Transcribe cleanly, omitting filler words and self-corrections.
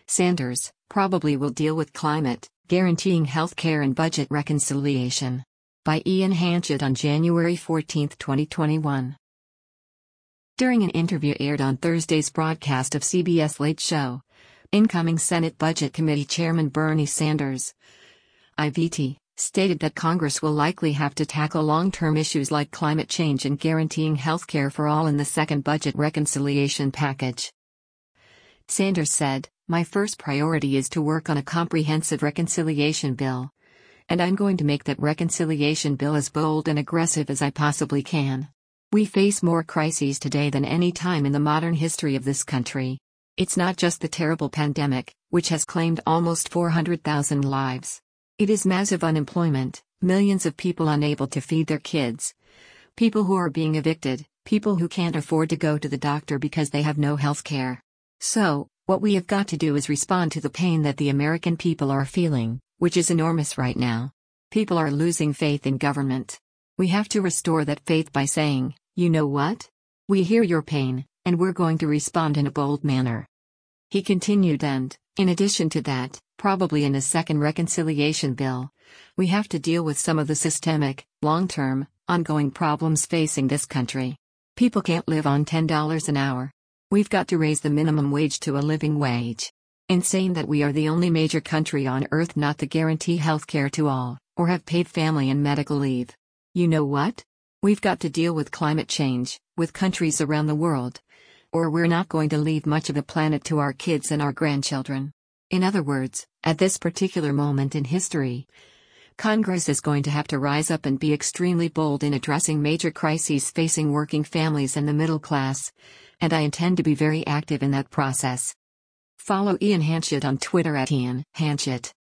Sanders probably will deal with climate, guaranteeing health care and budget reconciliation. By Ian Hanchett on January 14, 2021. During an interview aired on Thursday's broadcast of CBS Late Show, incoming Senate Budget Committee Chairman Bernie Sanders, IVT, stated that Congress will likely have to tackle long-term issues like climate change and guaranteeing health care for all in the second budget reconciliation package. Sanders said, "My first priority is to work on a comprehensive reconciliation bill. And I'm going to make that reconciliation bill as bold and aggressive as I possibly can. We face more crises today than any time in the modern history of this country. It's not just the terrible pandemic, which has claimed almost 400,000 lives. It is massive unemployment, millions of people unable to feed their kids, people who are being evicted, people who can't afford to go to the doctor because they have no health care. So, what we have got to do is respond to the pain that the American people are feeling, which is enormous right now. People are losing faith in government. We have to restore that faith by saying, you know what? We hear your pain, and we're going to respond in a bold manner." He continued, and, in addition to that, probably in a second reconciliation bill, we have to deal with some of the systemic, long-term, ongoing problems facing this country. People can't live on $10 an hour. We've got to raise the minimum wage to a living wage. Insane that we are the only major country on earth not to guarantee health care to all, or have paid family and medical leave. You know what? We've got to deal with climate change, with countries around the world. Or we're not going to leave much of the planet to our kids and our grandchildren. In other words, at this particular moment in history, Congress is going to have to rise up and be extremely bold in addressing major crises facing working families and the middle class, and I intend to be very active in that process. Follow Ian Hanchett on Twitter @Ian Hanchett.